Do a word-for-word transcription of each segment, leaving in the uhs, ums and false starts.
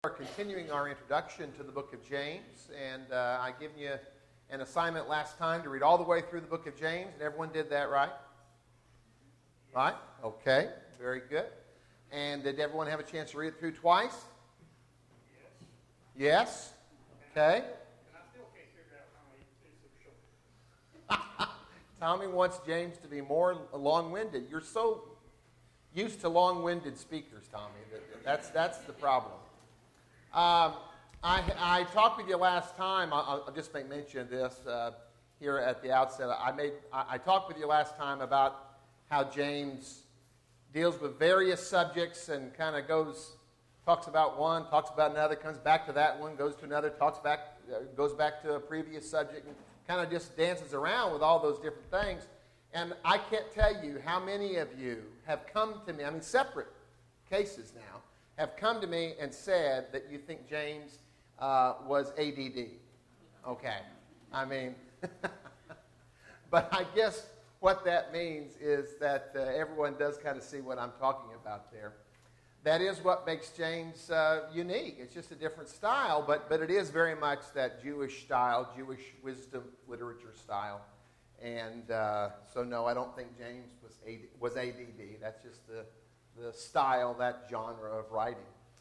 We are continuing our introduction to the book of James, and uh, I given you an assignment last time to read all the way through the book of James, and everyone did that, right? Right? Okay, very good. And did everyone have a chance to read it through twice? Yes. Yes? Okay. And I still can't figure out how many it's so short. Tommy wants James to be more long-winded. You're so used to long-winded speakers, Tommy. That's, that's the problem. Um, I, I talked with you last time. I'll, I'll just make mention of this uh, here at the outset. I made I, I talked with you last time about how James deals with various subjects and kind of goes, talks about one, talks about another, comes back to that one, goes to another, talks back, uh, goes back to a previous subject, and kind of just dances around with all those different things. And I can't tell you how many of you have come to me, I mean separate cases now, have come to me and said that you think James uh, was A D D. Okay. I mean, but I guess what that means is that uh, everyone does kind of see what I'm talking about there. That is what makes James uh, unique. It's just a different style, but, but it is very much that Jewish style, Jewish wisdom literature style. And uh, so, no, I don't think James was A D, was A D D. That's just the the style, that genre of writing.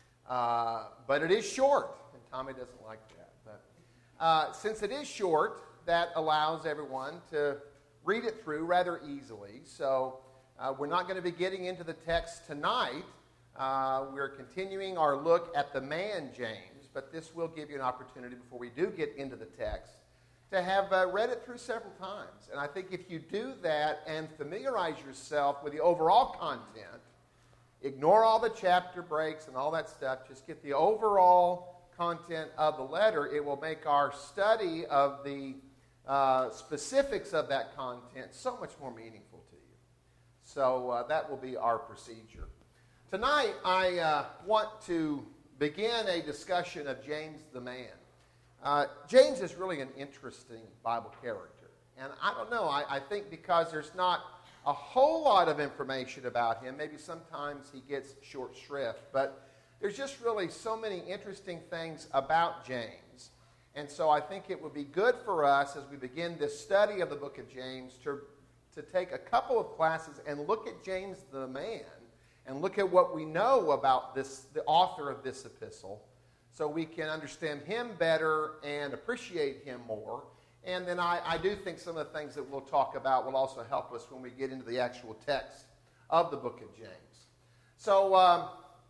Uh, but it is short, and Tommy doesn't like that. But uh, since it is short, that allows everyone to read it through rather easily. So uh, we're not going to be getting into the text tonight. Uh, we're continuing our look at the man James, but this will give you an opportunity before we do get into the text to have uh, read it through several times. And I think if you do that and familiarize yourself with the overall content, ignore all the chapter breaks and all that stuff. Just get the overall content of the letter. It will make our study of the uh, specifics of that content so much more meaningful to you. So uh, that will be our procedure. Tonight, I uh, want to begin a discussion of James the man. Uh, James is really an interesting Bible character. And I don't know, I, I think because there's not a whole lot of information about him. Maybe sometimes he gets short shrift, but there's just really so many interesting things about James. And so I think it would be good for us as we begin this study of the book of James to, to take a couple of classes and look at James the man and look at what we know about this, the author of this epistle, so we can understand him better and appreciate him more. And then I, I do think some of the things that we'll talk about will also help us when we get into the actual text of the book of James. So um,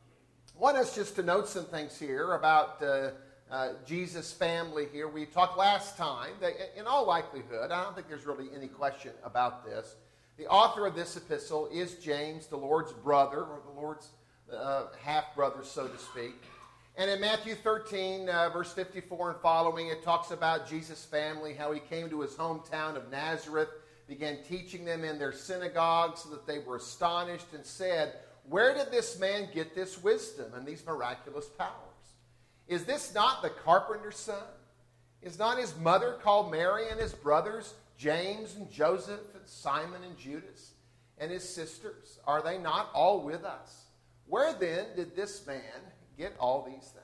I want us just to note some things here about uh, uh, Jesus' family here. We talked last time that in all likelihood, I don't think there's really any question about this, the author of this epistle is James, the Lord's brother, or the Lord's uh, half-brother, so to speak. And in Matthew thirteen, uh, verse fifty-four and following, it talks about Jesus' family, how he came to his hometown of Nazareth, began teaching them in their synagogue so that they were astonished and said, "Where did this man get this wisdom and these miraculous powers? Is this not the carpenter's son? Is not his mother called Mary and his brothers James and Joseph and Simon and Judas and his sisters? Are they not all with us? Where then did this man get all these things?"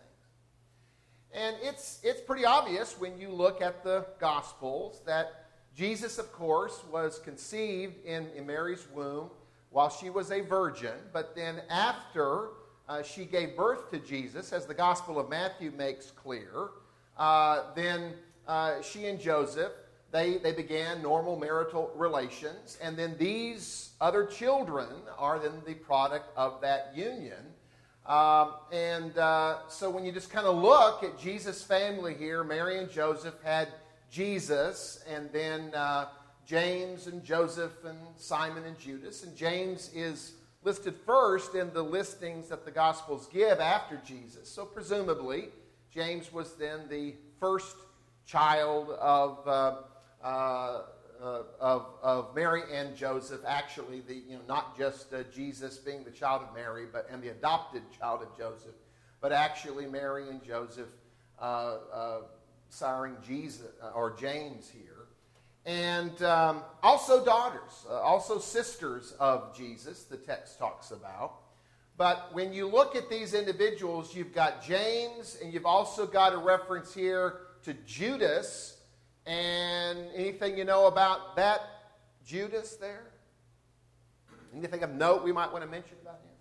And it's it's pretty obvious when you look at the Gospels that Jesus, of course, was conceived in, in Mary's womb while she was a virgin. But then after uh, she gave birth to Jesus, as the Gospel of Matthew makes clear, uh, then uh, she and Joseph, they, they began normal marital relations. And then these other children are then the product of that union. Um, and uh, so when you just kind of look at Jesus' family here, Mary and Joseph had Jesus, and then uh, James and Joseph and Simon and Judas. And James is listed first in the listings that the Gospels give after Jesus. So presumably, James was then the first child of uh, uh, Uh, of, of Mary and Joseph, actually, the you know not just uh, Jesus being the child of Mary, but and the adopted child of Joseph, but actually Mary and Joseph uh, uh, siring Jesus uh, or James here, and um, also daughters, uh, also sisters of Jesus. The text talks about, But when you look at these individuals, you've got James, and you've also got a reference here to Judas. And anything you know about that Judas there? Anything of note we might want to mention about him?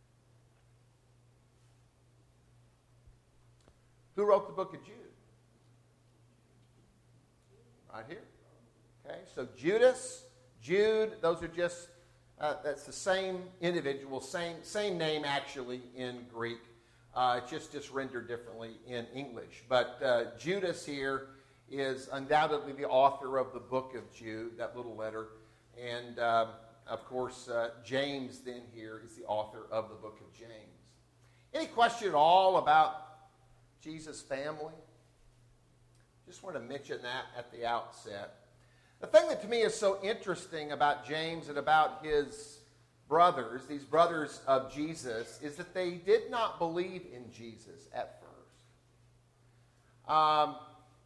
Who wrote the book of Jude? Right here. Okay, so Judas, Jude, those are just, uh, that's the same individual, same, same name actually in Greek. Uh, it's just, just rendered differently in English. But uh, Judas here is undoubtedly the author of the book of Jude, that little letter. And, um, of course, uh, James then here is the author of the book of James. Any question at all about Jesus' family? Just want to mention that at the outset. The thing that to me is so interesting about James and about his brothers, these brothers of Jesus, is that they did not believe in Jesus at first. Um,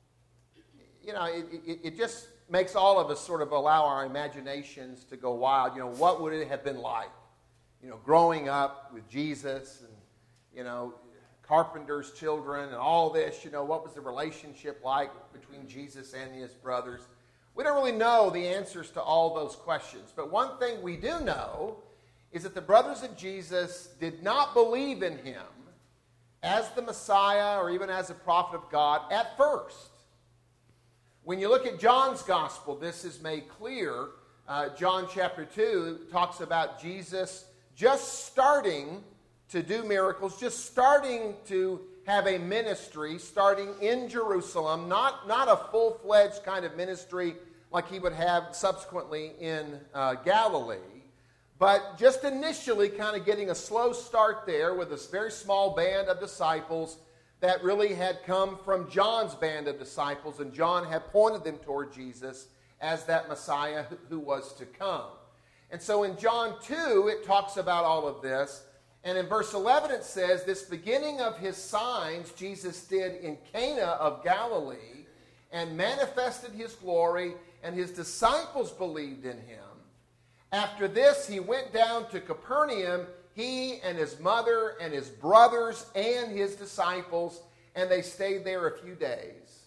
you know, it, it, it just makes all of us sort of allow our imaginations to go wild. You know, what would it have been like, you know, growing up with Jesus and, you know, carpenter's children and all this, you know, what was the relationship like between Jesus and his brothers? We don't really know the answers to all those questions. But one thing we do know is that the brothers of Jesus did not believe in him as the Messiah or even as a prophet of God at first. When you look at John's gospel, this is made clear. Uh, John chapter two talks about Jesus just starting to do miracles, just starting to have a ministry, starting in Jerusalem, not, not a full-fledged kind of ministry like he would have subsequently in uh, Galilee, but just initially kind of getting a slow start there with this very small band of disciples that really had come from John's band of disciples, and John had pointed them toward Jesus as that Messiah who was to come. And so in John two, it talks about all of this. And in verse eleven, it says, this beginning of his signs Jesus did in Cana of Galilee and manifested his glory, and his disciples believed in him. After this, he went down to Capernaum, he and his mother and his brothers and his disciples, and they stayed there a few days.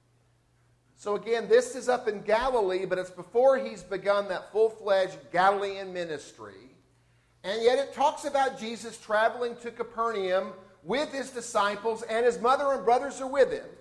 So again, this is up in Galilee, but it's before he's begun that full-fledged Galilean ministry. And yet it talks about Jesus traveling to Capernaum with his disciples, and his mother and brothers are with him.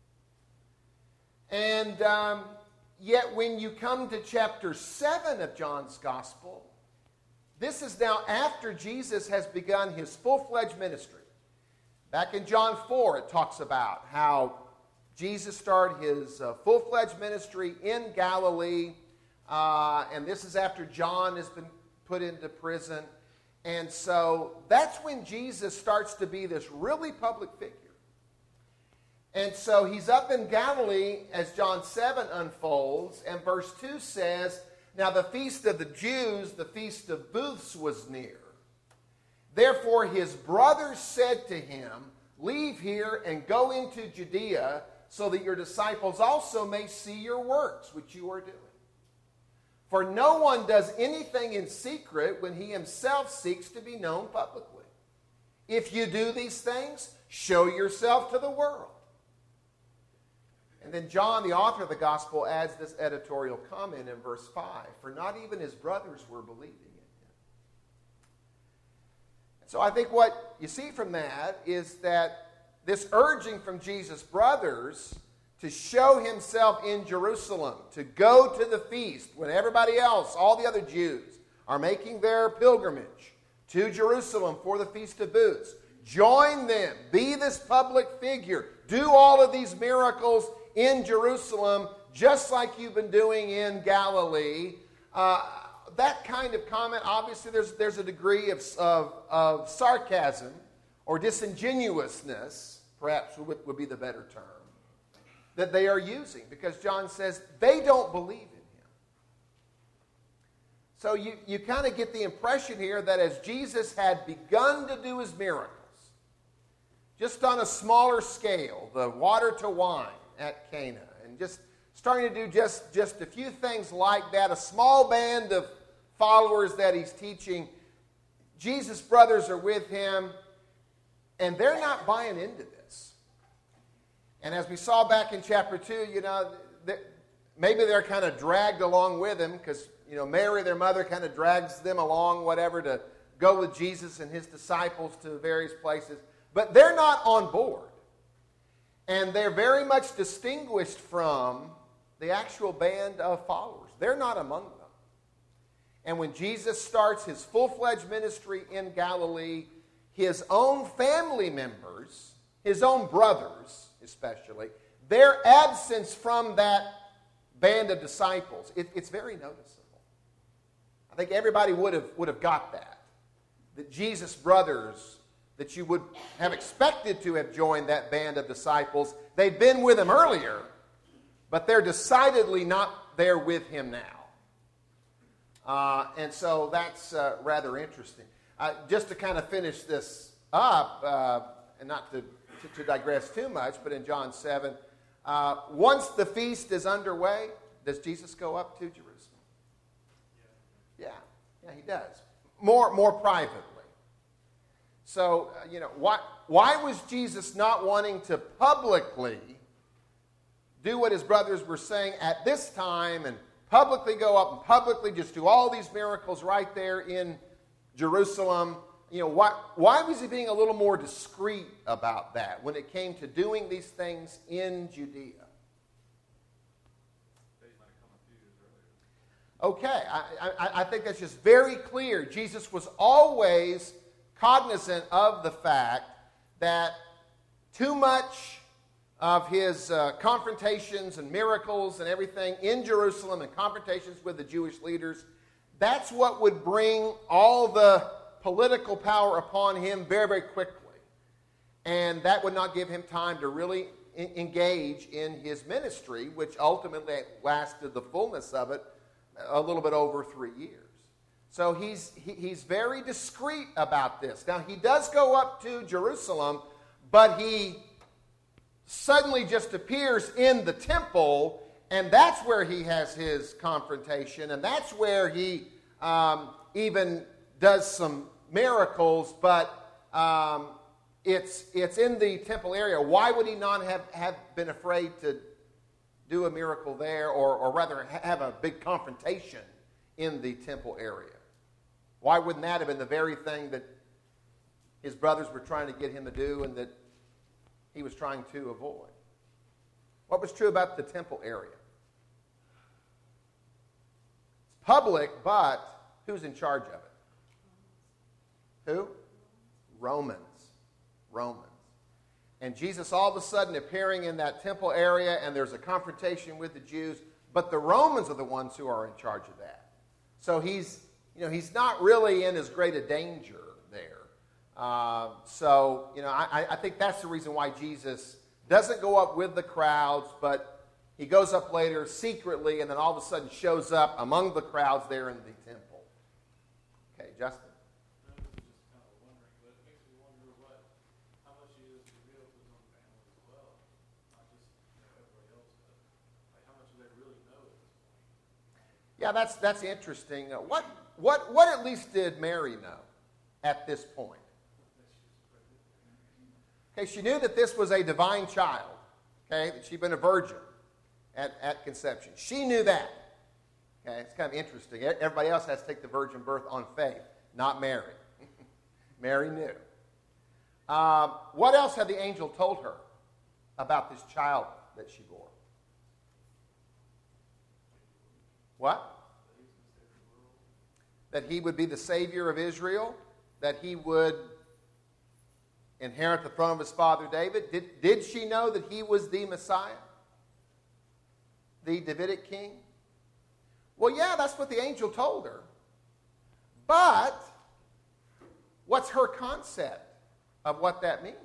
And um, yet when you come to chapter seven of John's Gospel, this is now after Jesus has begun his full-fledged ministry. Back in John four, it talks about how Jesus started his uh, full-fledged ministry in Galilee, uh, and this is after John has been put into prison. And so that's when Jesus starts to be this really public figure. And so he's up in Galilee as John seven unfolds, and verse two says, now the feast of the Jews, the feast of booths, was near. Therefore his brothers said to him, leave here and go into Judea, so that your disciples also may see your works, which you are doing. For no one does anything in secret when he himself seeks to be known publicly. If you do these things, show yourself to the world. And then John, the author of the gospel, adds this editorial comment in verse five. For not even his brothers were believing in him. So I think what you see from that is that this urging from Jesus' brothers to show himself in Jerusalem, to go to the feast when everybody else, all the other Jews, are making their pilgrimage to Jerusalem for the Feast of Booths. Join them. Be this public figure. Do all of these miracles in Jerusalem, just like you've been doing in Galilee. Uh, that kind of comment, obviously there's, there's a degree of, of, of sarcasm or disingenuousness, perhaps would, would be the better term, that they are using, because John says they don't believe in him. So you, you kind of get the impression here that as Jesus had begun to do his miracles, just on a smaller scale, the water to wine at Cana, and just starting to do just, just a few things like that, a small band of followers that he's teaching, Jesus' brothers are with him, and they're not buying into this. And as we saw back in chapter two, you know, maybe they're kind of dragged along with him because, you know, Mary, their mother, kind of drags them along, whatever, to go with Jesus and his disciples to various places. But they're not on board. And they're very much distinguished from the actual band of followers. They're not among them. And when Jesus starts his full-fledged ministry in Galilee, his own family members, his own brothers especially, their absence from that band of disciples, it, it's very noticeable. I think everybody would have, would have got that. That Jesus' brothers, that you would have expected to have joined that band of disciples, they'd been with him earlier, but they're decidedly not there with him now. Uh, and so that's uh, rather interesting. Uh, just to kind of finish this up, uh, and not to, to, to digress too much, but in John seven, uh, once the feast is underway, does Jesus go up to Jerusalem? Yeah, yeah, he does. More, more privately. So, uh, you know, why, why was Jesus not wanting to publicly do what his brothers were saying at this time and publicly go up and publicly just do all these miracles right there in Jerusalem? You know, why, why was he being a little more discreet about that when it came to doing these things in Judea? Okay, I, I, I think that's just very clear. Jesus was always cognizant of the fact that too much of his uh, confrontations and miracles and everything in Jerusalem and confrontations with the Jewish leaders, that's what would bring all the political power upon him very, very quickly. And that would not give him time to really in- engage in his ministry, which ultimately lasted the fullness of it a little bit over three years. So he's, he, he's very discreet about this. Now, he does go up to Jerusalem, but he suddenly just appears in the temple, and that's where he has his confrontation, and that's where he um, even does some miracles, but um, it's, it's in the temple area. Why would he not have, have been afraid to do a miracle there, or, or rather have a big confrontation in the temple area? Why wouldn't that have been the very thing that his brothers were trying to get him to do and that he was trying to avoid? What was true about the temple area? It's public, but who's in charge of it? Who? Romans. Romans. And Jesus all of a sudden appearing in that temple area, and there's a confrontation with the Jews, but the Romans are the ones who are in charge of that. So he's, you know, he's not really in as great a danger there. Uh, so, you know, I, I think that's the reason why Jesus doesn't go up with the crowds, but he goes up later secretly and then all of a sudden shows up among the crowds there in the temple. Okay, Justin? I was just kind of wondering, but it makes me wonder what, how much he is revealed to his own family as well, not just you know, everybody else, but like how much do they really know at this point? Yeah, that's that's interesting. Uh, what what what at least did Mary know at this point? Okay, she knew that this was a divine child, okay, that she'd been a virgin at, at conception. She knew that. Okay, it's kind of interesting. Everybody else has to take the virgin birth on faith, not Mary. Mary knew. Um, what else had the angel told her about this child that she bore? What? That he would be the Savior of Israel, that he would inherit the throne of his father David. Did, did she know that he was the Messiah? The Davidic king? Well, yeah, that's what the angel told her. But what's her concept of what that means?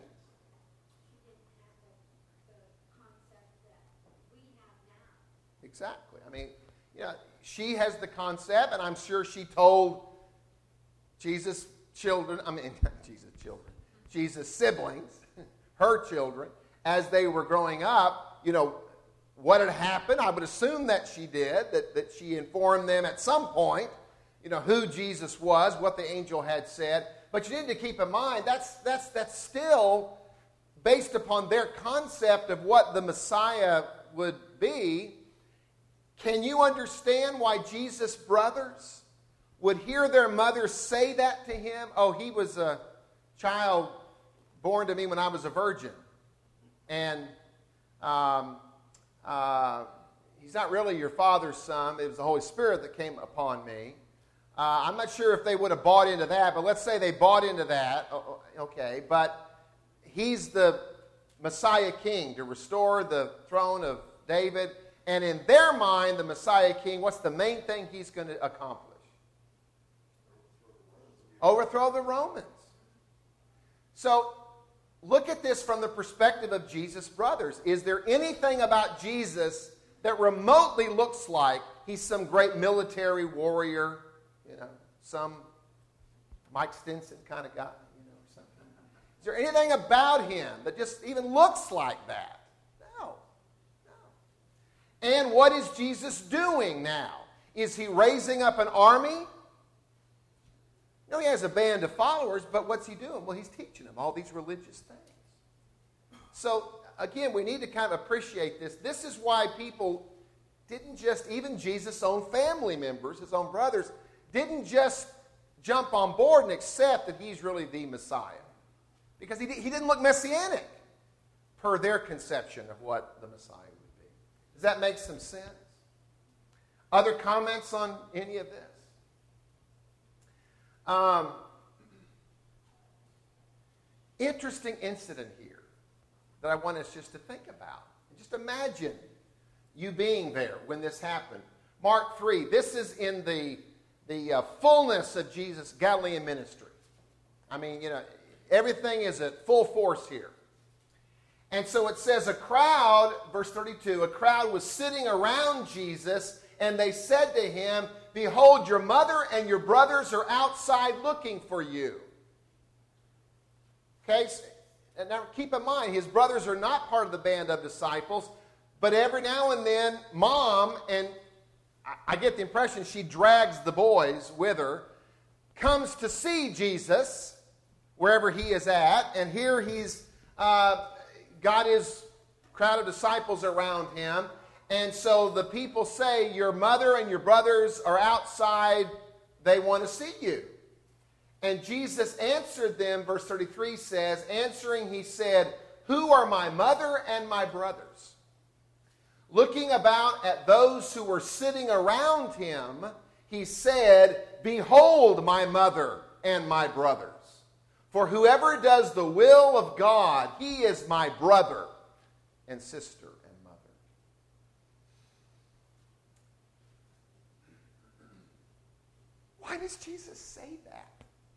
Exactly. I mean, you know, she has the concept, and I'm sure she told Jesus' children, I mean, Jesus' children, Jesus' siblings, her children, as they were growing up, you know, what had happened. I would assume that she did, that, that she informed them at some point you know, who Jesus was, what the angel had said. But you need to keep in mind that's that's that's still based upon their concept of what the Messiah would be. Can you understand why Jesus' brothers would hear their mother say that to him? Oh, he was a child born to me when I was a virgin. And um, uh, he's not really your father's son. It was the Holy Spirit that came upon me. Uh, I'm not sure if they would have bought into that, but let's say they bought into that. Okay, but he's the Messiah King to restore the throne of David. And in their mind, the Messiah King, what's the main thing he's going to accomplish? Overthrow the Romans. So, look at this from the perspective of Jesus' brothers. Is there anything about Jesus that remotely looks like he's some great military warrior, you know, some Mike Stinson kind of guy, you know, something? Is there anything about him that just even looks like that? No. No. And what is Jesus doing now? Is he raising up an army? No, he has a band of followers, but what's he doing? Well, he's teaching them all these religious things. So, again, we need to kind of appreciate this. This is why people didn't just, even Jesus' own family members, his own brothers, didn't just jump on board and accept that he's really the Messiah. Because he, he didn't look messianic per their conception of what the Messiah would be. Does that make some sense? Other comments on any of this? Um, interesting incident here that I want us just to think about. Just imagine you being there when this happened. Mark three, this is in the, the uh, fullness of Jesus' Galilean ministry. I mean, you know, everything is at full force here. And so it says a crowd, verse thirty-two, a crowd was sitting around Jesus, and they said to him, "Behold, your mother and your brothers are outside looking for you." Okay, and now keep in mind, his brothers are not part of the band of disciples, but every now and then, mom, and I get the impression she drags the boys with her, comes to see Jesus wherever he is at, and here he's uh, got his crowd of disciples around him. And so the people say, your mother and your brothers are outside. They want to see you. And Jesus answered them, verse thirty-three says, answering he said, who are my mother and my brothers? Looking about at those who were sitting around him, he said, behold my mother and my brothers. For whoever does the will of God, he is my brother and sister. Why does Jesus say that?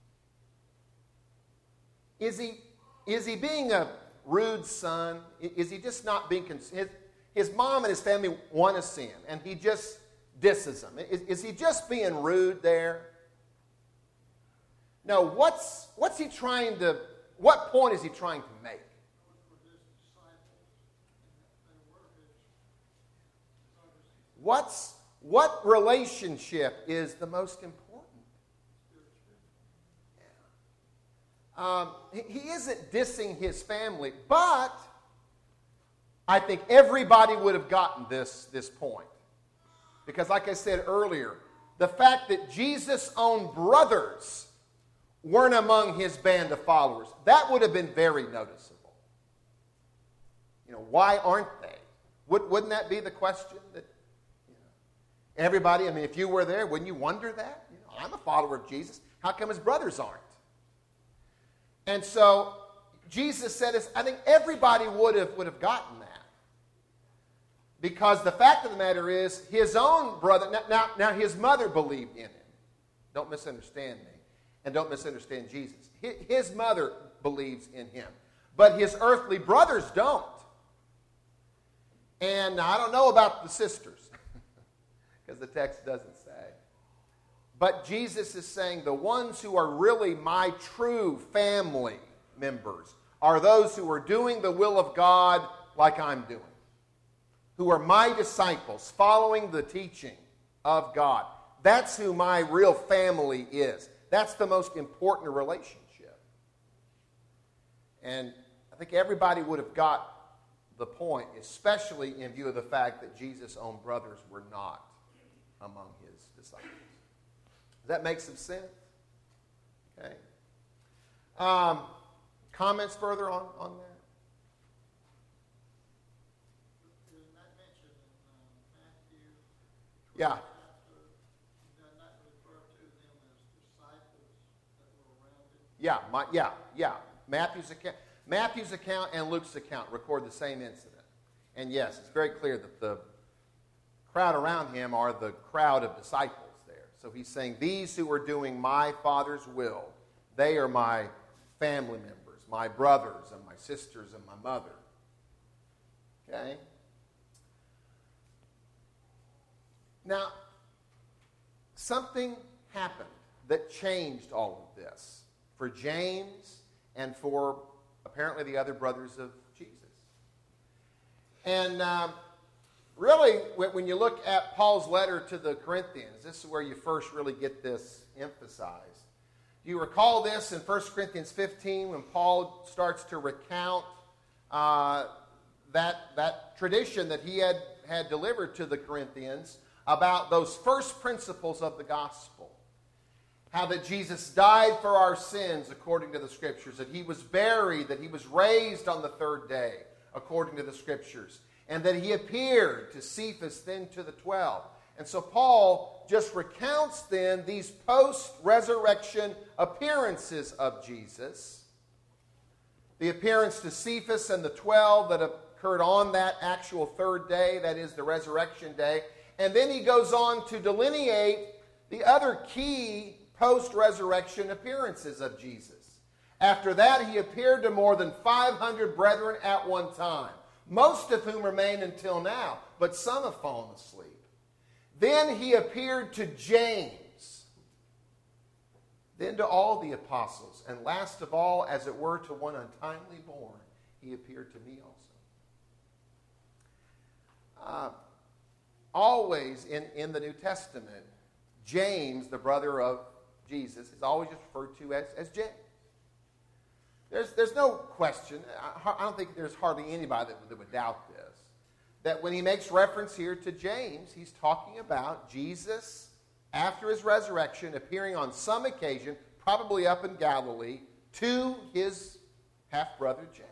Is he, is he being a rude son? Is he just not being... Cons- his, his mom and his family want to see him, and he just disses them. Is, is he just being rude there? No, what's, what's he trying to... What point is he trying to make? What's, what relationship is the most important? Um, he, he isn't dissing his family, but I think everybody would have gotten this, this point. Because like I said earlier, the fact that Jesus' own brothers weren't among his band of followers, that would have been very noticeable. You know, why aren't they? Would, wouldn't that be the question? That you know, everybody, I mean, if you were there, wouldn't you wonder that? You know, I'm a follower of Jesus. How come his brothers aren't? And so Jesus said this, I think everybody would have, would have gotten that. Because the fact of the matter is, his own brother, now, now, now his mother believed in him. Don't misunderstand me. And don't misunderstand Jesus. His mother believes in him. But his earthly brothers don't. And I don't know about the sisters. Because the text doesn't say. But Jesus is saying the ones who are really my true family members are those who are doing the will of God like I'm doing. Who are my disciples, following the teaching of God. That's who my real family is. That's the most important relationship. And I think everybody would have got the point, especially in view of the fact that Jesus' own brothers were not among his disciples. Does that make some sense? Okay. Um, comments further on, on that? Isn't that mentioned in uh, Matthew? Yeah. Does that refer to them as disciples that were around him? Yeah, my, yeah, yeah. Matthew's account, Matthew's account and Luke's account record the same incident. And yes, it's very clear that the crowd around him are the crowd of disciples there. So he's saying, these who are doing my Father's will, they are my family members, my brothers and my sisters and my mother. Okay? Now, something happened that changed all of this for James and for apparently the other brothers of Jesus. And um, really, when you look at Paul's letter to the Corinthians, this is where you first really get this emphasized. Do you recall this in First Corinthians fifteen when Paul starts to recount uh, that, that tradition that he had, had delivered to the Corinthians about those first principles of the gospel? How that Jesus died for our sins according to the Scriptures, that he was buried, that he was raised on the third day according to the Scriptures, and that he appeared to Cephas, then to the twelve. And so Paul just recounts then these post-resurrection appearances of Jesus. The appearance to Cephas and the twelve that occurred on that actual third day, that is the resurrection day. And then he goes on to delineate the other key post-resurrection appearances of Jesus. After that, he appeared to more than five hundred brethren at one time, most of whom remain until now, but some have fallen asleep. Then he appeared to James, then to all the apostles, and last of all, as it were, to one untimely born, he appeared to me also. Uh, always in, in the New Testament, James, the brother of Jesus, is always just referred to as, as James. There's, there's no question, I, I don't think there's hardly anybody that, that would doubt this, that when he makes reference here to James, he's talking about Jesus, after his resurrection, appearing on some occasion, probably up in Galilee, to his half-brother James.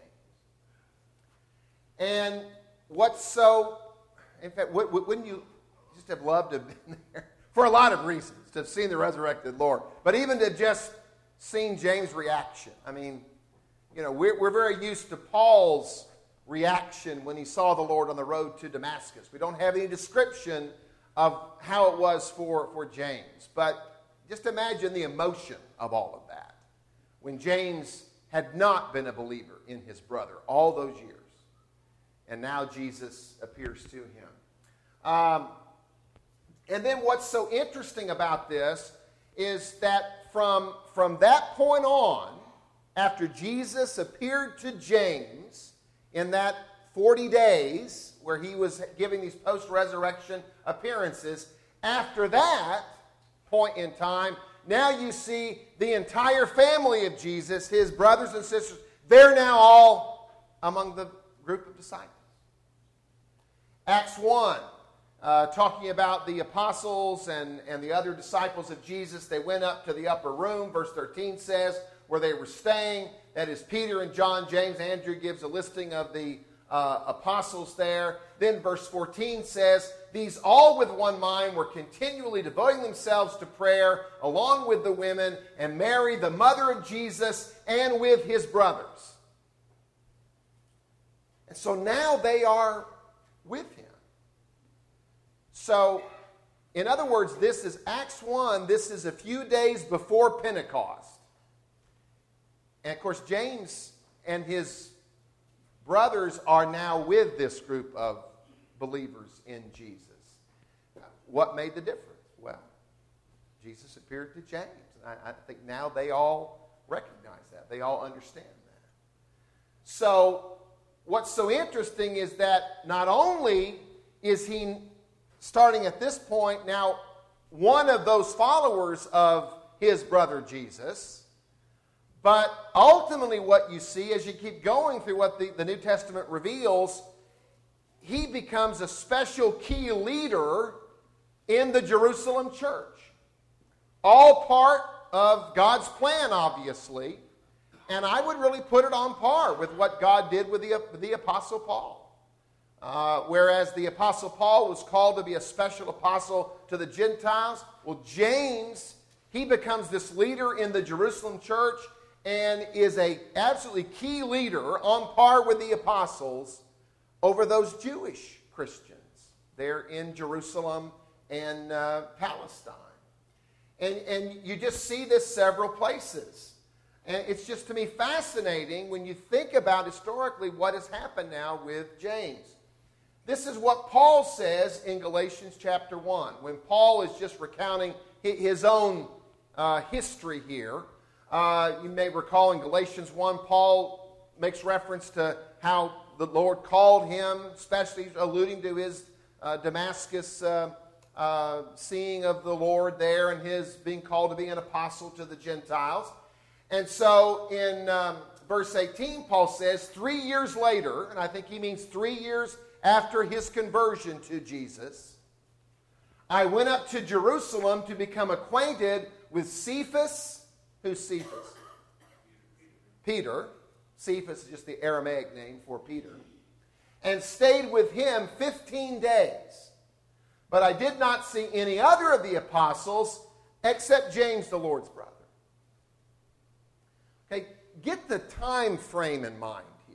And what's so, in fact, wouldn't you just have loved to have been there? For a lot of reasons, to have seen the resurrected Lord. But even to just seen James' reaction. I mean, you know, we're, we're very used to Paul's reaction when he saw the Lord on the road to Damascus. We don't have any description of how it was for, for James. But just imagine the emotion of all of that. When James had not been a believer in his brother all those years. And now Jesus appears to him. Um, and then what's so interesting about this is that from, from that point on, after Jesus appeared to James in that forty days where he was giving these post-resurrection appearances, after that point in time, now you see the entire family of Jesus, his brothers and sisters, they're now all among the group of disciples. Acts one, uh, talking about the apostles and, and the other disciples of Jesus, they went up to the upper room, verse thirteen says, where they were staying. That is Peter and John, James, Andrew gives a listing of the uh, apostles there. Then verse fourteen says, these all with one mind were continually devoting themselves to prayer, along with the women, and Mary, the mother of Jesus, and with his brothers. And so now they are with him. So, in other words, this is Acts one. This is a few days before Pentecost. And, of course, James and his brothers are now with this group of believers in Jesus. What made the difference? Well, Jesus appeared to James. I, I think now they all recognize that. They all understand that. So, what's so interesting is that not only is he starting at this point now one of those followers of his brother Jesus. But ultimately what you see as you keep going through what the, the New Testament reveals, he becomes a special key leader in the Jerusalem church. All part of God's plan, obviously. And I would really put it on par with what God did with the, the Apostle Paul. Uh, whereas the Apostle Paul was called to be a special apostle to the Gentiles, well, James, he becomes this leader in the Jerusalem church and is a absolutely key leader on par with the apostles over those Jewish Christians there in Jerusalem and uh, Palestine. And, and you just see this several places. And it's just, to me, fascinating when you think about historically what has happened now with James. This is what Paul says in Galatians chapter one, when Paul is just recounting his own uh, history here. Uh, you may recall in Galatians one, Paul makes reference to how the Lord called him, especially alluding to his uh, Damascus uh, uh, seeing of the Lord there and his being called to be an apostle to the Gentiles. And so in um, verse eighteen, Paul says, three years later, and I think he means three years after his conversion to Jesus, I went up to Jerusalem to become acquainted with Cephas. Who's Cephas? Peter. Cephas is just the Aramaic name for Peter. And stayed with him fifteen days. But I did not see any other of the apostles except James, the Lord's brother. Okay, get the time frame in mind here.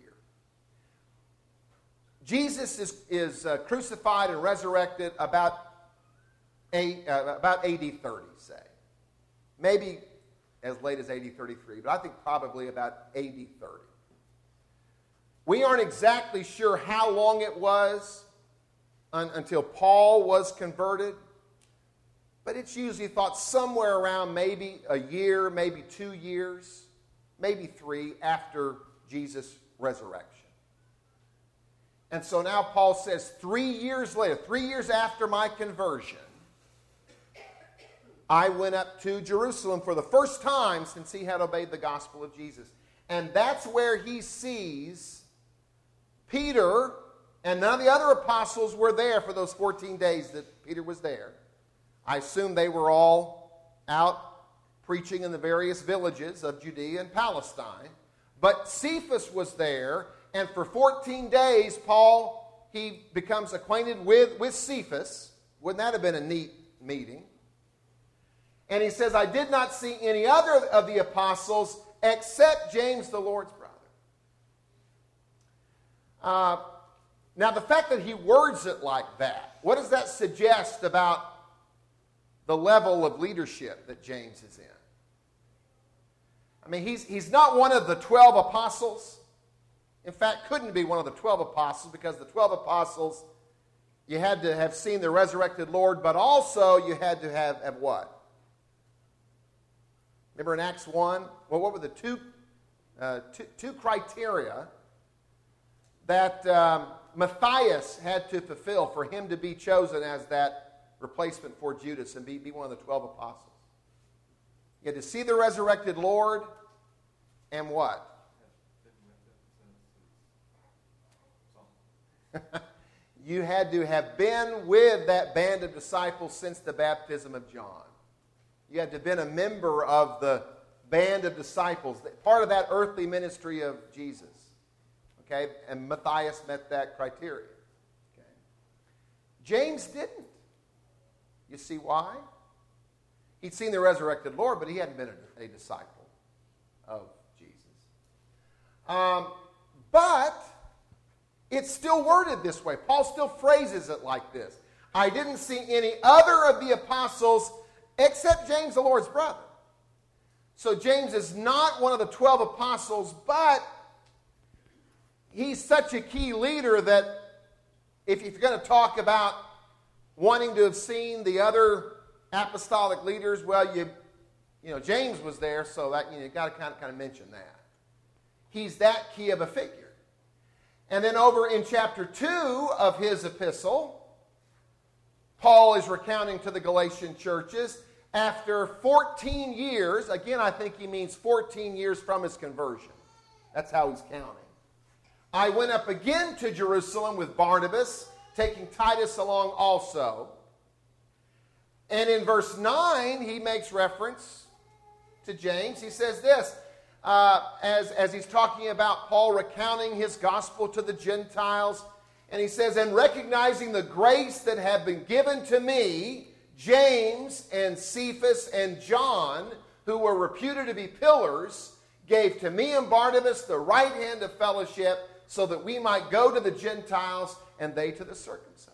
Jesus is, is uh, crucified and resurrected about, a, uh, about A D thirty, say. Maybe as late as A D thirty-three, but I think probably about A D thirty. We aren't exactly sure how long it was un- until Paul was converted, but it's usually thought somewhere around maybe a year, maybe two years, maybe three after Jesus' resurrection. And so now Paul says three years later, three years after my conversion, I went up to Jerusalem for the first time since he had obeyed the gospel of Jesus. And that's where he sees Peter, and none of the other apostles were there for those fourteen days that Peter was there. I assume they were all out preaching in the various villages of Judea and Palestine. But Cephas was there, and for fourteen days, Paul, he becomes acquainted with, with Cephas. Wouldn't that have been a neat meeting? And he says, I did not see any other of the apostles except James, the Lord's brother. Uh, now, the fact that he words it like that, what does that suggest about the level of leadership that James is in? I mean, he's, he's not one of the twelve apostles. In fact, couldn't be one of the twelve apostles, because the twelve apostles, you had to have seen the resurrected Lord, but also you had to have, have what? Remember in Acts one? Well, what were the two, uh, two, two criteria that um, Matthias had to fulfill for him to be chosen as that replacement for Judas and be, be one of the twelve apostles? You had to see the resurrected Lord, and what? You had to have been with that band of disciples since the baptism of John. You had to have been a member of the band of disciples, part of that earthly ministry of Jesus. Okay? And Matthias met that criteria. Okay? James didn't. You see why? He'd seen the resurrected Lord, but he hadn't been a, a disciple of Jesus. Um, but it's still worded this way. Paul still phrases it like this. I didn't see any other of the apostles except James, the Lord's brother. So James is not one of the twelve apostles, but he's such a key leader that if you're going to talk about wanting to have seen the other apostolic leaders, well, you you know, James was there, so that you know, you got to kind of kind of mention that. He's that key of a figure. And then over in chapter two of his epistle, Paul is recounting to the Galatian churches, after fourteen years, again, I think he means fourteen years from his conversion. That's how he's counting. I went up again to Jerusalem with Barnabas, taking Titus along also. And in verse nine, he makes reference to James. He says this, uh, as, as he's talking about Paul recounting his gospel to the Gentiles. And he says, and recognizing the grace that had been given to me, James and Cephas and John, who were reputed to be pillars, gave to me and Barnabas the right hand of fellowship, so that we might go to the Gentiles and they to the circumcised.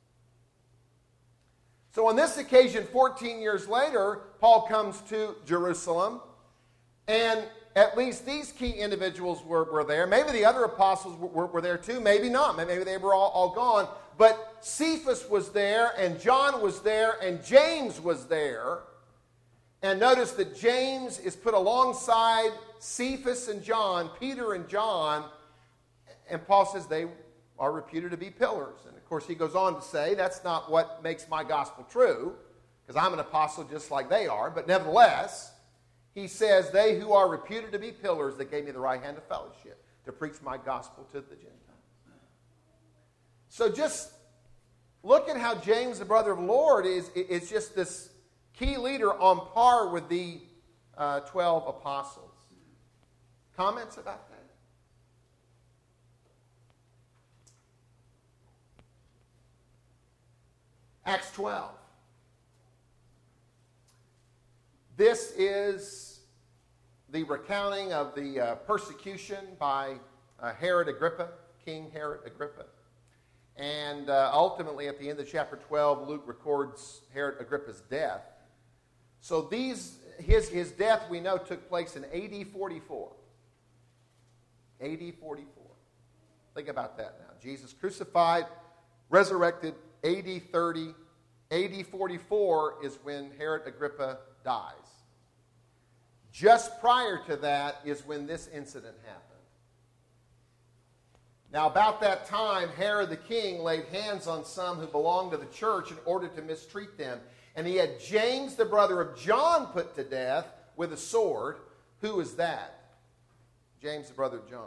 So on this occasion, fourteen years later, Paul comes to Jerusalem, and at least these key individuals were, were there. Maybe the other apostles were, were, were there too, maybe not. Maybe they were all, all gone. But Cephas was there, and John was there, and James was there. And notice that James is put alongside Cephas and John, Peter and John, and Paul says they are reputed to be pillars. And of course he goes on to say that's not what makes my gospel true, because I'm an apostle just like they are. But nevertheless, he says they who are reputed to be pillars that gave me the right hand of fellowship to preach my gospel to the Gentiles. So just look at how James, the brother of the Lord, is, is just this key leader on par with the uh, twelve apostles. Comments about that? Acts twelve. This is the recounting of the uh, persecution by uh, Herod Agrippa, King Herod Agrippa. And uh, ultimately, at the end of chapter twelve, Luke records Herod Agrippa's death. So these, his, his death, we know, took place in A D forty-four. A D forty-four. Think about that now. Jesus crucified, resurrected, A D thirty. A D forty-four is when Herod Agrippa dies. Just prior to that is when this incident happened. Now, about that time, Herod the king laid hands on some who belonged to the church in order to mistreat them. And he had James, the brother of John, put to death with a sword. Who is that? James, the brother of John.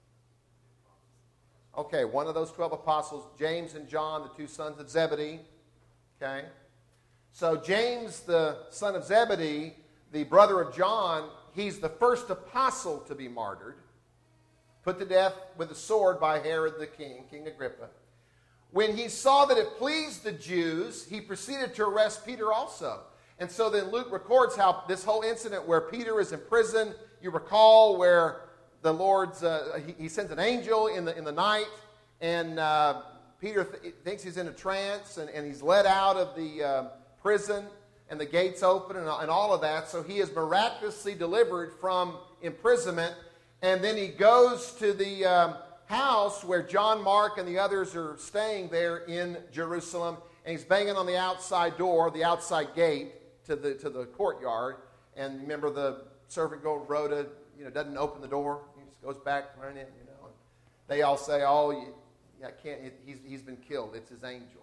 Okay, one of those twelve apostles, James and John, the two sons of Zebedee. Okay? So James, the son of Zebedee, the brother of John, he's the first apostle to be martyred, put to death with a sword by Herod the king, King Agrippa. When he saw that it pleased the Jews, he proceeded to arrest Peter also. And so then Luke records how this whole incident where Peter is in prison, you recall where the Lord's, uh, he, he sends an angel in the in the night, and uh, Peter th- thinks he's in a trance, and, and he's let out of the uh, prison, and the gates open, and, and all of that. So he is miraculously delivered from imprisonment, and then he goes to the um, house where John Mark and the others are staying there in Jerusalem, and he's banging on the outside door, the outside gate to the to the courtyard. And remember, the servant girl Rhoda, you know, doesn't open the door; he just goes back, running in, you know. And they all say, "Oh, you, I can't. He's he's been killed. It's his angel."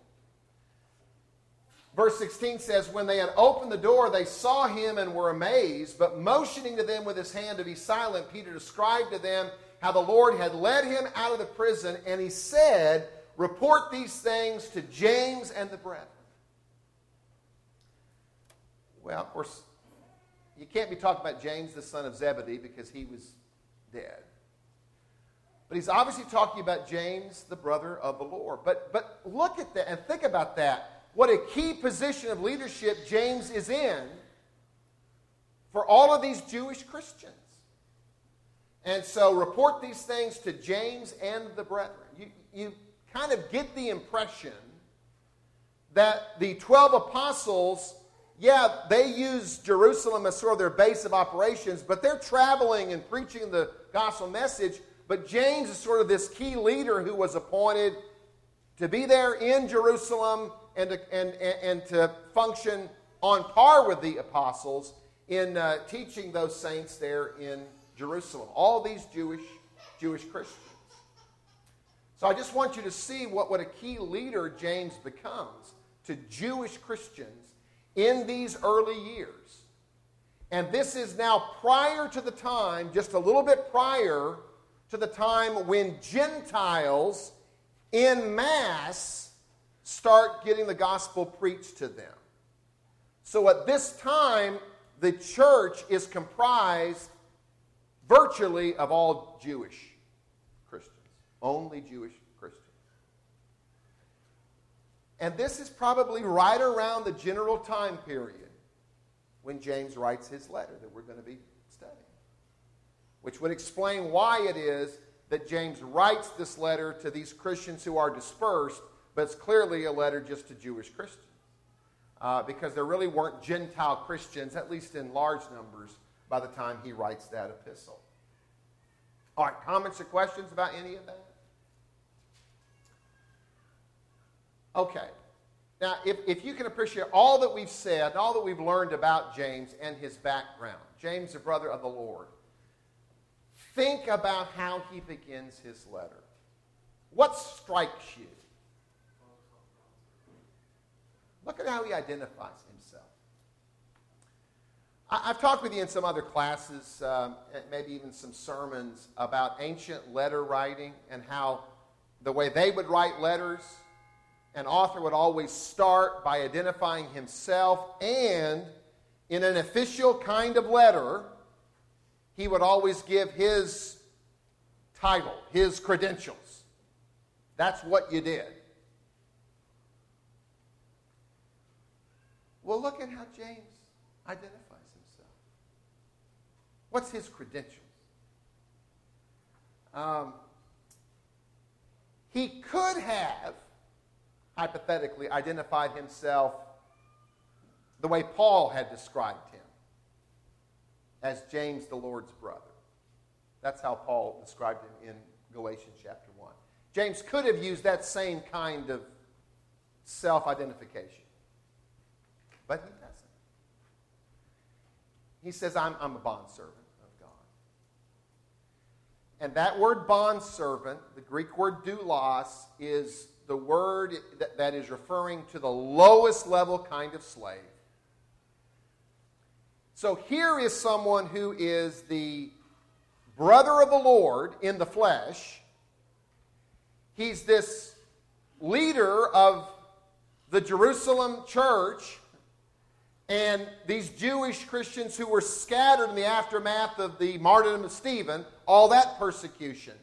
Verse sixteen says, when they had opened the door, they saw him and were amazed. But motioning to them with his hand to be silent, Peter described to them how the Lord had led him out of the prison. And he said, report these things to James and the brethren. Well, of course, you can't be talking about James, the son of Zebedee, because he was dead. But he's obviously talking about James, the brother of the Lord. But, but look at that and think about that. What a key position of leadership James is in for all of these Jewish Christians. And so report these things to James and the brethren. You, you kind of get the impression that the twelve apostles, yeah, they use Jerusalem as sort of their base of operations, but they're traveling and preaching the gospel message. But James is sort of this key leader who was appointed to be there in Jerusalem and to, and, and, and to function on par with the apostles in uh, teaching those saints there in Jerusalem. All these Jewish, Jewish Christians. So I just want you to see what, what a key leader James becomes. to Jewish Christians in these early years. And this is now prior to the time, just a little bit prior to the time when Gentiles en masse start getting the gospel preached to them. So at this time, the church is comprised virtually of all Jewish Christians. Only Jewish Christians. And this is probably right around the general time period when James writes his letter that we're going to be studying. Which would explain why it is that James writes this letter to these Christians who are dispersed, but it's clearly a letter just to Jewish Christians. Uh, because there really weren't Gentile Christians, at least in large numbers, by the time he writes that epistle. All right, comments or questions about any of that? Okay. Now, if, if you can appreciate all that we've said, all that we've learned about James and his background, James, the brother of the Lord, think about how he begins his letter. What strikes you? Look at how he identifies himself. I, I've talked with you in some other classes, um, maybe even some sermons, about ancient letter writing and how the way they would write letters, an author would always start by identifying himself, and in an official kind of letter, he would always give his title, his credentials. That's what you did. Well, look at how James identifies himself. What's his credentials? Um, he could have, hypothetically, identified himself the way Paul had described him, as James, the Lord's brother. That's how Paul described him in Galatians chapter one. James could have used that same kind of self-identification. But he doesn't. He says, I'm, I'm a bondservant of God. And that word bondservant, the Greek word doulos, is the word that, that is referring to the lowest level kind of slave. So here is someone who is the brother of the Lord in the flesh. He's this leader of the Jerusalem church. And these Jewish Christians who were scattered in the aftermath of the martyrdom of Stephen, all that persecution.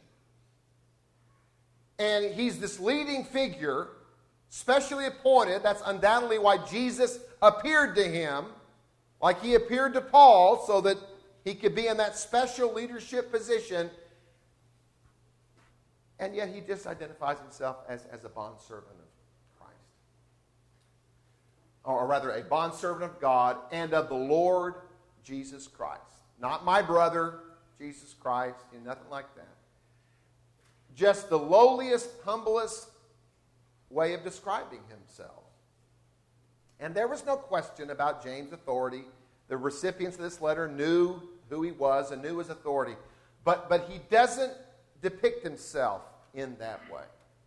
And he's this leading figure, specially appointed. That's undoubtedly why Jesus appeared to him, like he appeared to Paul, so that he could be in that special leadership position. And yet he just identifies himself as, as a bondservant of or rather a bondservant of God and of the Lord Jesus Christ. Not my brother, Jesus Christ, and nothing like that. Just the lowliest, humblest way of describing himself. And there was no question about James' authority. The recipients of this letter knew who he was and knew his authority. But, but he doesn't depict himself in that way.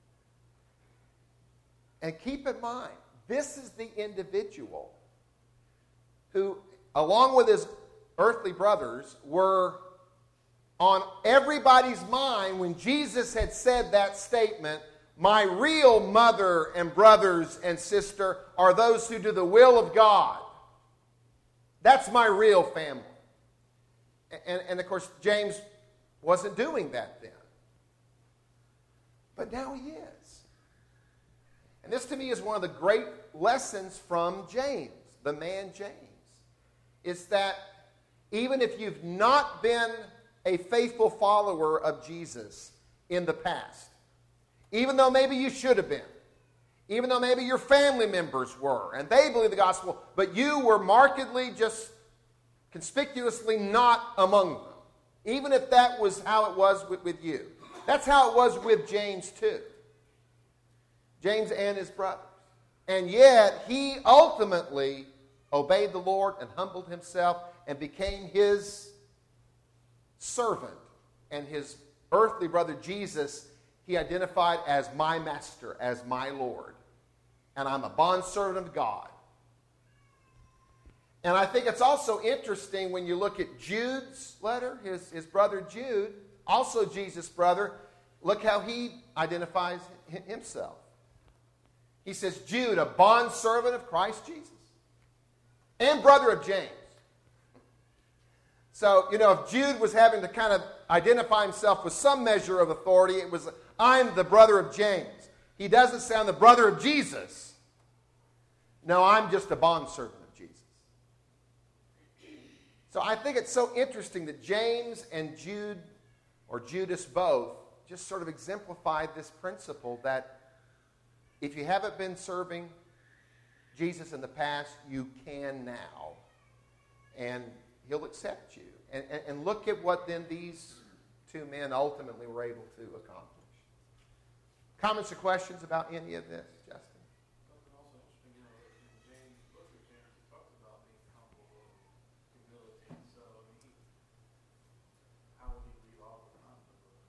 And keep in mind, this is the individual who, along with his earthly brothers, were on everybody's mind when Jesus had said that statement, my real mother and brothers and sister are those who do the will of God. That's my real family. And, and of course, James wasn't doing that then. But now he is. And this to me is one of the great lessons from James, the man James, is that even if you've not been a faithful follower of Jesus in the past, even though maybe you should have been, even though maybe your family members were, and they believe the gospel, but you were markedly, just conspicuously not among them, even if that was how it was with, with you. That's how it was with James too. James and his brothers. And yet, he ultimately obeyed the Lord and humbled himself and became his servant. And his earthly brother Jesus, he identified as my master, as my Lord. and I'm a bondservant of God. And I think it's also interesting when you look at Jude's letter, his, his brother Jude, also Jesus' brother. Look how he identifies himself. He says, Jude, a bondservant of Christ Jesus, and brother of James. So, you know, if Jude was having to kind of identify himself with some measure of authority, it was, I'm the brother of James. He doesn't say I'm the brother of Jesus. No, I'm just a bondservant of Jesus. So I think it's so interesting that James and Jude, or Judas both, just sort of exemplified this principle that if you haven't been serving Jesus in the past, you can now. And he'll accept you. And, and, and look at what then these two men ultimately were able to accomplish. Comments or questions about any of this, Justin? Something also interesting, you know, in James, book of James, he talks about being humble and humility. So, I mean, he, how would he leave all the time?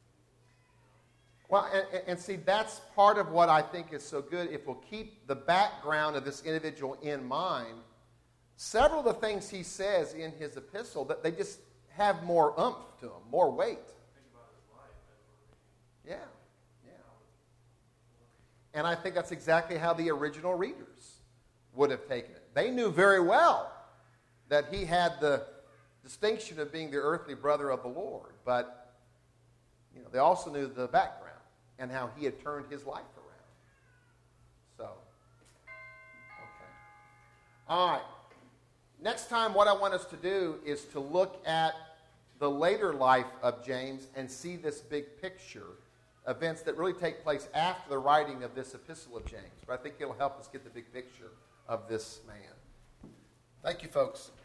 Well, and, and, and see, that's part of what I think is so good. If we'll keep the background of this individual in mind, several of the things he says in his epistle, that they just have more oomph to them, more weight. Think about his life. Yeah, yeah. And I think that's exactly how the original readers would have taken it. They knew very well that he had the distinction of being the earthly brother of the Lord, but you know, they also knew the background and how he had turned his life around. So, okay. All right. Next time, what I want us to do is to look at the later life of James and see this big picture, events that really take place after the writing of this epistle of James. But I think it'll help us get the big picture of this man. Thank you, folks.